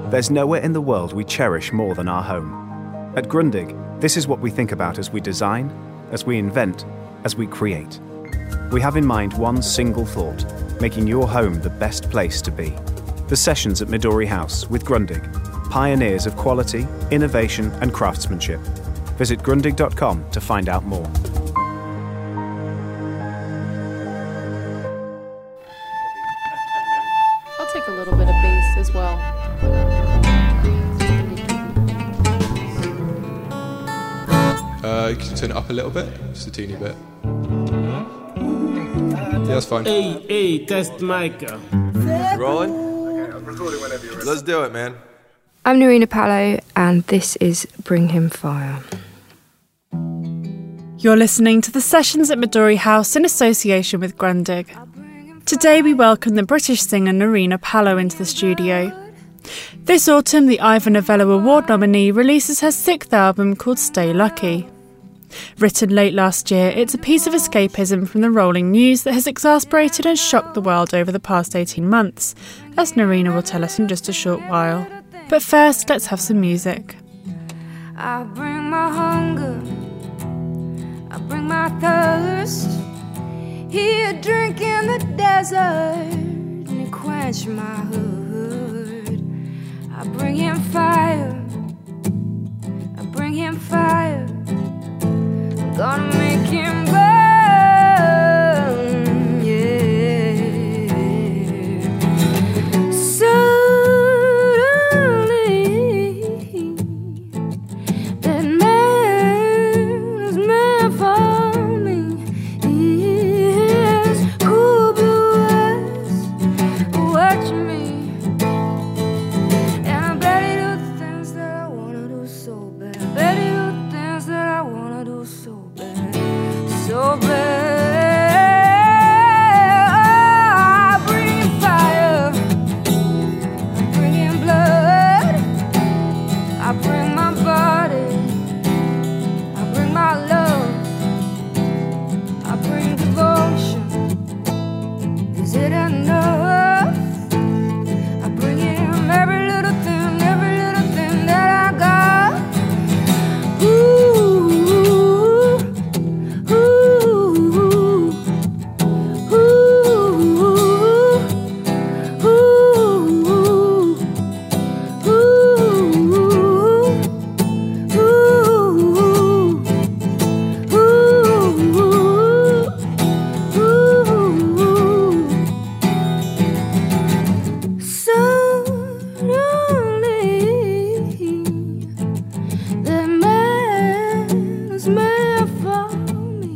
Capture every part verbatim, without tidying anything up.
There's nowhere in the world we cherish more than our home. At Grundig, this is what we think about as we design, as we invent, as we create. We have in mind one single thought, making your home the best place to be. The Sessions at Midori House with Grundig, pioneers of quality, innovation and craftsmanship. Visit grundig dot com to find out more. I'll take a little bit of bass as well. Uh, you can turn it up a little bit, just a teeny bit. Yeah, that's fine. Hey, hey, test mic. Rolling? Okay, I'm recording whenever you're ready. Let's do it, man. I'm Narina Palo, and this is Bring Him Fire. You're listening to the Sessions at Midori House in association with Grundig. Today we welcome the British singer Narina Palo into the studio. This autumn, the Ivor Novello Award nominee releases her sixth album called Stay Lucky. Written late last year, it's a piece of escapism from the rolling news that has exasperated and shocked the world over the past eighteen months, as Narina will tell us in just a short while. But first, let's have some music. I bring my hunger, I bring my thirst. Here drink in the desert, and you quench my hood. I bring him fire, I bring him fire. I'm gonna make him burn, yeah. Suddenly, that man is meant for me. His cool blue eyes watch me, and I bet he do things that I wanna do so bad. I bet he do things that I wanna do so bad, so bad. I bring fire, I bring in blood, I bring my body, I bring my love, I bring devotion. Is it enough? I bring him every little thing, every little thing that I got. Ooh, ooh, ooh, ooh, ooh, Suddenly, that man is meant for me.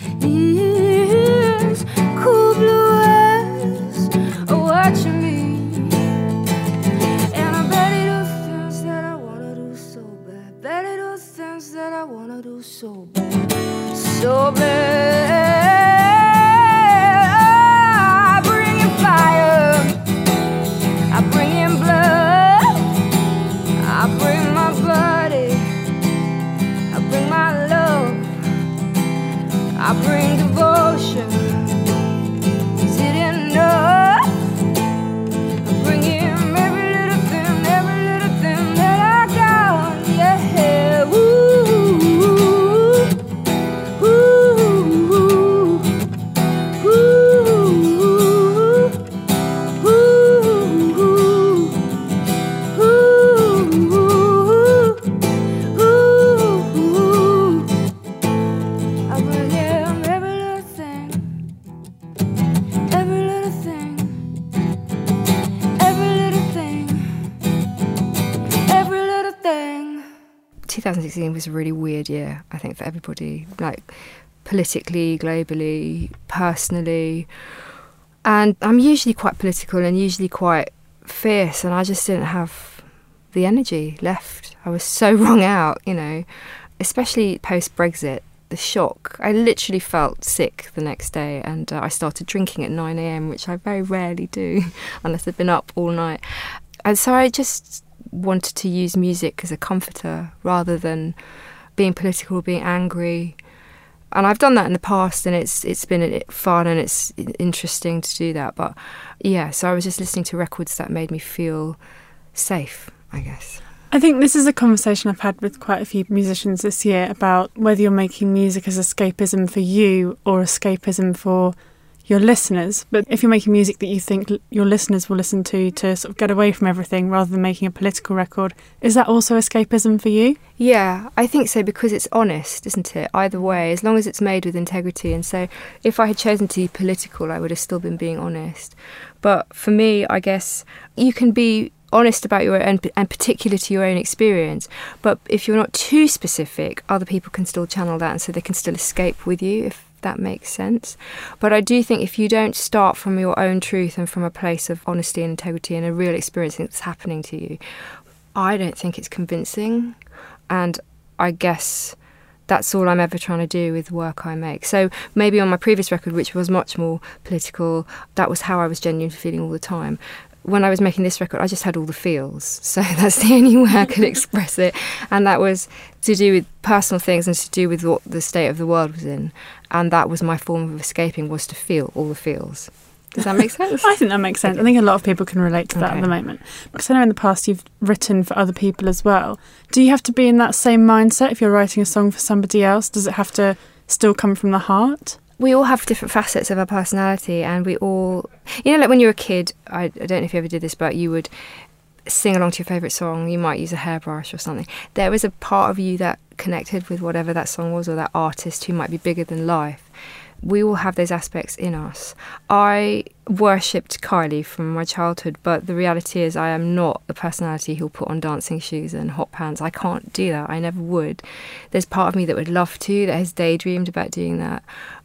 His cool blue eyes are watching me, and I bet he do things that I wanna do so bad. Bet he do things that I wanna do so bad, so bad. I bring him fire, I bring him blood, I bring my body, I bring my love, I bring devotion. Is it enough? I bring him every little thing, every little thing that I got. Yeah, ooh, ooh, ooh, ooh, I bring him every little thing, every little thing, every little thing, every little thing. twenty sixteen was a really weird year, I think, for everybody, like politically, globally, personally. And I'm usually quite political and usually quite fierce, and I just didn't have the energy left. I was so wrung out, you know, especially post-Brexit, the shock. I literally felt sick the next day, and uh, I started drinking at nine a.m, which I very rarely do unless I've been up all night. And so I just wanted to use music as a comforter rather than being political, being angry. And I've done that in the past, and it's it's been fun and it's interesting to do that. But yeah, so I was just listening to records that made me feel safe I guess. I think this is a conversation I've had with quite a few musicians this year about whether you're making music as escapism for you or escapism for your listeners. But if you're making music that you think your listeners will listen to to sort of get away from everything rather than making a political record, is that also escapism for you? Yeah, I think so, because it's honest, isn't it? Either way, as long as it's made with integrity. And so if I had chosen to be political, I would have still been being honest. But for me, I guess you can be honest about your own and particular to your own experience, but if you're not too specific, other people can still channel that, and so they can still escape with you, if that makes sense. But I do think if you don't start from your own truth and from a place of honesty and integrity and a real experience that's happening to you, I don't think it's convincing. And I guess that's all I'm ever trying to do with work I make. So maybe on my previous record, which was much more political, that was how I was genuinely feeling all the time. When I was making this record, I just had all the feels. So that's the only way I could express it. And that was to do with personal things and to do with what the state of the world was in. And that was my form of escaping, was to feel all the feels. Does that make sense? I think that makes sense. Okay. I think a lot of people can relate to that Okay. at the moment. Because I know in the past you've written for other people as well. Do you have to be in that same mindset if you're writing a song for somebody else? Does it have to still come from the heart? We all have different facets of our personality, and we all, you know, like when you're a kid, I, I don't know if you ever did this, but you would sing along to your favourite song, you might use a hairbrush or something. There was a part of you that connected with whatever that song was, or that artist who might be bigger than life. We all have those aspects in us. I worshipped Kylie from my childhood, but the reality is I am not the personality who'll put on dancing shoes and hot pants. I can't do that. I never would. There's part of me that would love to, that has daydreamed about doing that.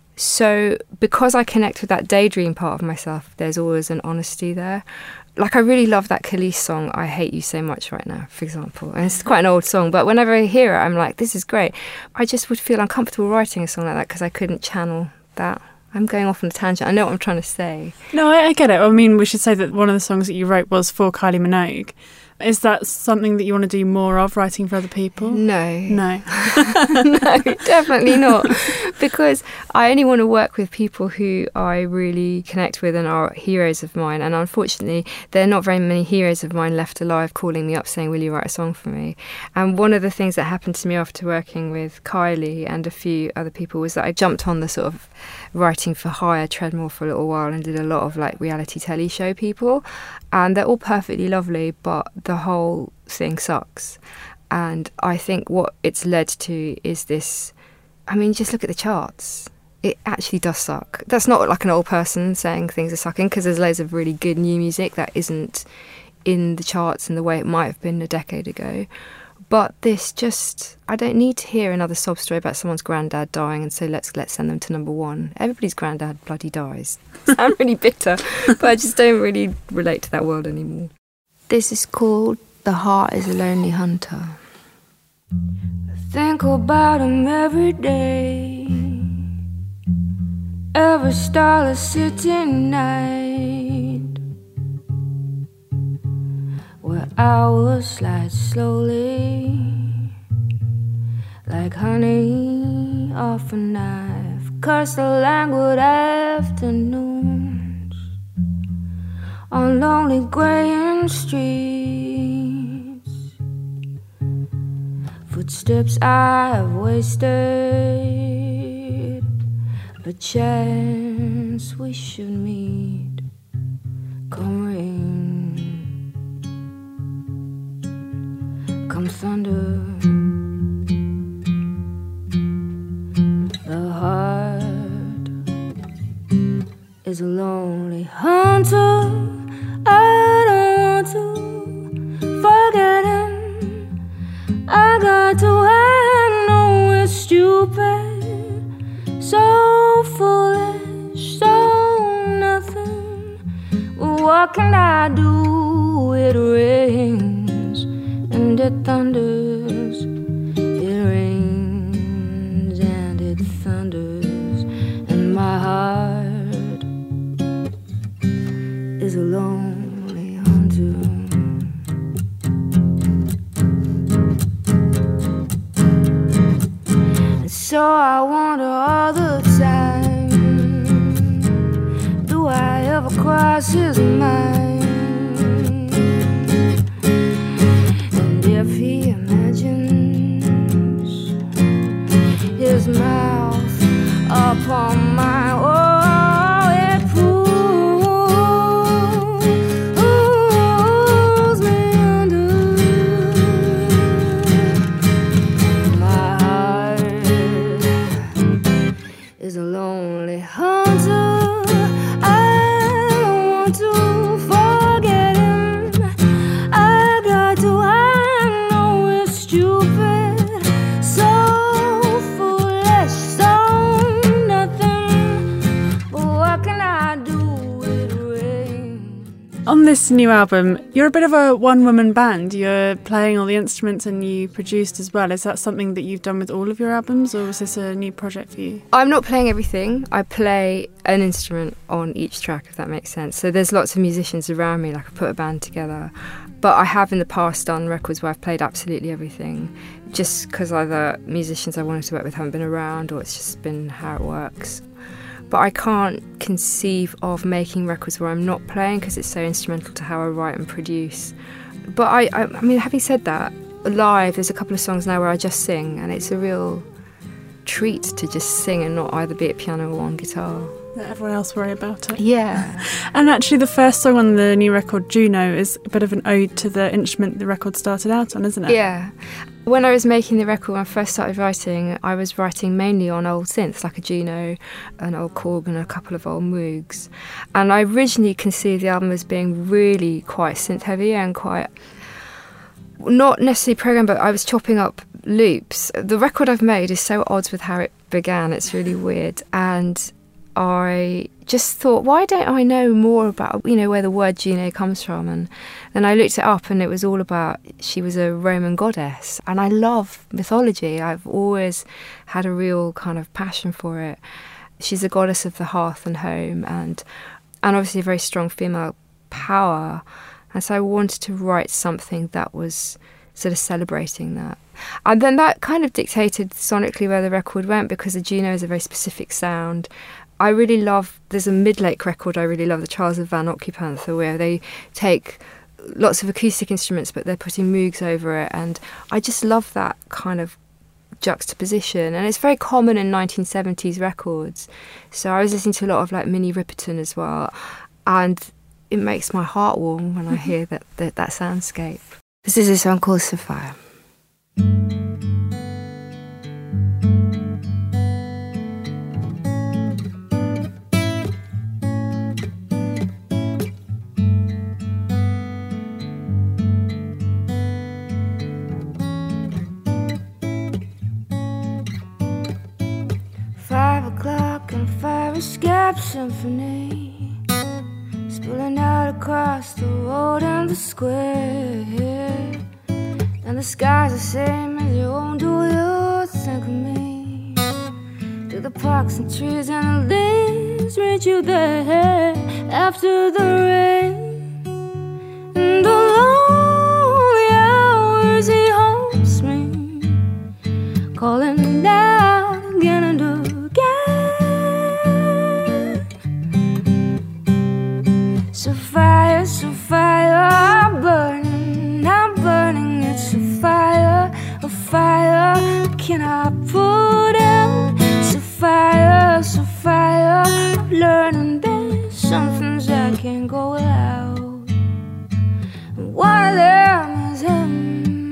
So because I connect with that daydream part of myself, there's always an honesty there. Like, I really love that Khalees song, I Hate You So Much Right Now, for example. And it's quite an old song, but whenever I hear it, I'm like, this is great. I just would feel uncomfortable writing a song like that because I couldn't channel that. I'm going off on a tangent. I know what I'm trying to say. No, I, I get it. I mean, we should say that one of the songs that you wrote was for Kylie Minogue. Is that something that you want to do more of, writing for other people? No. No. No, definitely not. Because I only want to work with people who I really connect with and are heroes of mine. And unfortunately, there are not very many heroes of mine left alive calling me up saying, will you write a song for me? And one of the things that happened to me after working with Kylie and a few other people was that I jumped on the sort of writing for hire treadmill for a little while and did a lot of like reality telly show people. And they're all perfectly lovely, but the whole thing sucks. And I think what it's led to is this, I mean, just look at the charts. It actually does suck. That's not like an old person saying things are sucking, because there's loads of really good new music that isn't in the charts in the way it might have been a decade ago. But this just, I don't need to hear another sob story about someone's granddad dying and so let's let's send them to number one. Everybody's granddad bloody dies. I'm really bitter, but I just don't really relate to that world anymore. This is called The Heart is a Lonely Hunter. I think about him every day, every starless city night, where hours slide slowly like honey off a knife. Curse the languid afternoons on lonely greying streets, footsteps I have wasted, perchance we should meet come rain, come thunder. The heart is a lonely hunter. I don't want to forget him. I got to I know it's stupid, so foolish, so nothing. What can I do? It rains and it thunders. It rains and it thunders, and my heart is a lonely hunter. And so I wonder all the time, do I ever cross his mind? this new album, you're a bit of a one-woman band. You're playing all the instruments and you produced as well. Is that something that you've done with all of your albums, or was this a new project for you? I'm not playing everything. I play an instrument on each track, if that makes sense. So there's lots of musicians around me, like I put a band together. But I have in the past done records where I've played absolutely everything, just because either musicians I wanted to work with haven't been around, or it's just been how it works. But I can't conceive of making records where I'm not playing, because it's so instrumental to how I write and produce. But I, I, I mean, having said that, live, there's a couple of songs now where I just sing, and it's a real treat to just sing and not either be at piano or on guitar. Let everyone else worry about it. Yeah. And actually the first song on the new record, Juno, is a bit of an ode to the instrument the record started out on, isn't it? Yeah. When I was making the record, when I first started writing, I was writing mainly on old synths, like a Juno, an old Korg and a couple of old Moogs. And I originally conceived the album as being really quite synth-heavy and quite, not necessarily programmed, but I was chopping up loops. The record I've made is so odds with how it began, it's really weird. And I just thought, why don't I know more about, you know, where the word Juno comes from? And then I looked it up, and it was all about, she was a Roman goddess. And I love mythology. I've always had a real kind of passion for it. She's a goddess of the hearth and home, and and obviously a very strong female power. And so I wanted to write something that was sort of celebrating that. And then that kind of dictated sonically where the record went, because the Juno is a very specific sound. I really love, there's a Midlake record I really love, the Trials of Van Occupantha, where they take lots of acoustic instruments but they're putting Moogs over it, and I just love that kind of juxtaposition, and it's very common in nineteen seventies records. So I was listening to a lot of like Minnie Riperton as well, and it makes my heart warm when I hear that, that, that soundscape. This is a song called Sapphire. Five o'clock and fire escape symphony, spilling out across the road and the square. And the sky's the same as you own. Do you think of me? Do the parks and trees and the leaves reach you there after the rain? And the lonely hours he haunts me, calling out again and again. So fire, so fire, I'm burning, I'm burning. It's a fire, a fire I cannot put out. So fire, so fire, I'm learning there's some things I can't go without. And one of them is him.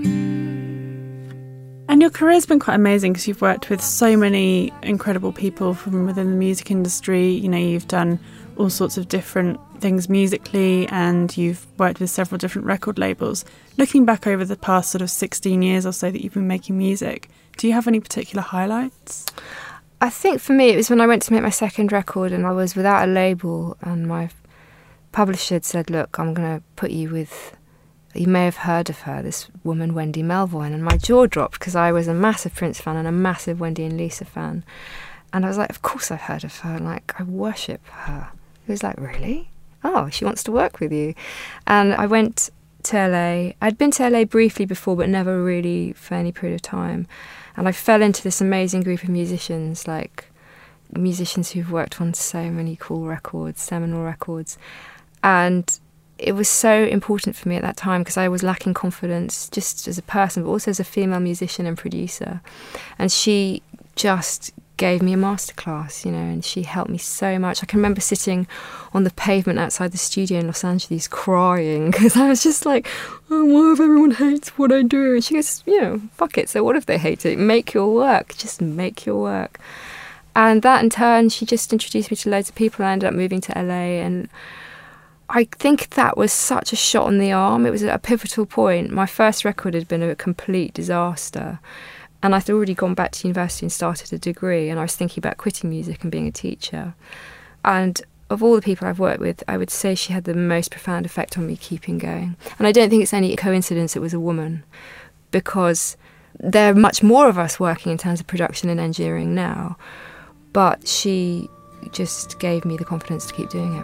And your career's been quite amazing, because you've worked with so many incredible people from within the music industry. You know, you've done all sorts of different things musically, and you've worked with several different record labels. Looking back over the past sort of sixteen years or so that you've been making music, do you have any particular highlights? I think for me it was when I went to make my second record and I was without a label, and my publisher had said, look, I'm going to put you with, you may have heard of her, this woman Wendy Melvoin. And my jaw dropped, because I was a massive Prince fan and a massive Wendy and Lisa fan. And I was like, of course I've heard of her, like I worship her. He was like, really? Oh, she wants to work with you. And I went to L A. I'd been to L A briefly before, but never really for any period of time. And I fell into this amazing group of musicians, like musicians who've worked on so many cool records, seminal records. And it was so important for me at that time, because I was lacking confidence just as a person, but also as a female musician and producer. And she just gave me a masterclass, you know, and she helped me so much. I can remember sitting on the pavement outside the studio in Los Angeles crying, because I was just like, oh, what if everyone hates what I do? And she goes, you know, fuck it, so what if they hate it? Make your work, just make your work. And that in turn, she just introduced me to loads of people. I ended up moving to L A, and I think that was such a shot on the arm. It was a pivotal point. My first record had been a complete disaster. And I'd already gone back to university and started a degree, and I was thinking about quitting music and being a teacher. And of all the people I've worked with, I would say she had the most profound effect on me keeping going. And I don't think it's any coincidence it was a woman, because there are much more of us working in terms of production and engineering now. But she just gave me the confidence to keep doing it.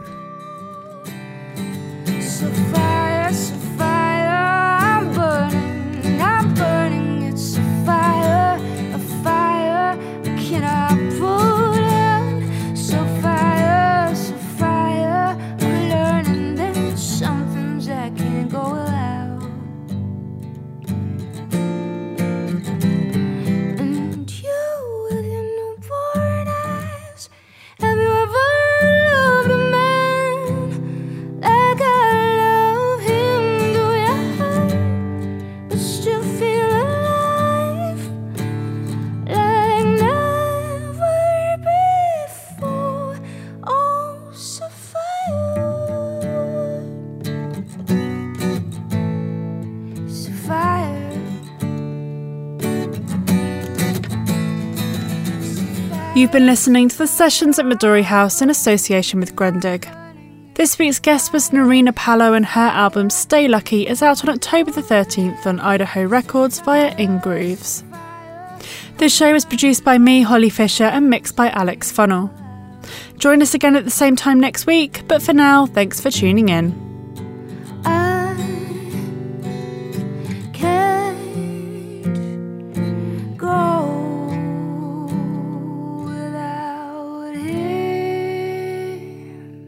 So fire, so fire, I'm burning, I'm burning. It's a fire, a fire, cannot put out. So fire, so fire, we're learning there's some things that can't go without. And you with your newborn eyes, have you ever loved a man like I love him? Do you hurt but still feel alive like never before? Oh, so fire, so fire. You've been listening to the Sessions at Midori House in association with Grundig. This week's guest was Nerina Paulo, and her album Stay Lucky is out on October the thirteenth on Idaho Records via In Grooves. This show was produced by me, Holly Fisher, and mixed by Alex Funnell. Join us again at the same time next week, but for now, thanks for tuning in. I can't go without him.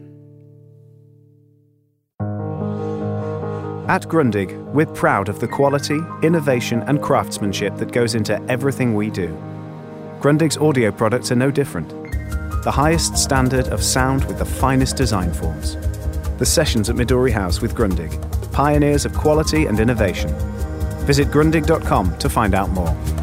At Grundig, we're proud of the quality, innovation and craftsmanship that goes into everything we do. Grundig's audio products are no different. The highest standard of sound with the finest design forms. The Sessions at Midori House with Grundig, pioneers of quality and innovation. Visit grundig dot com to find out more.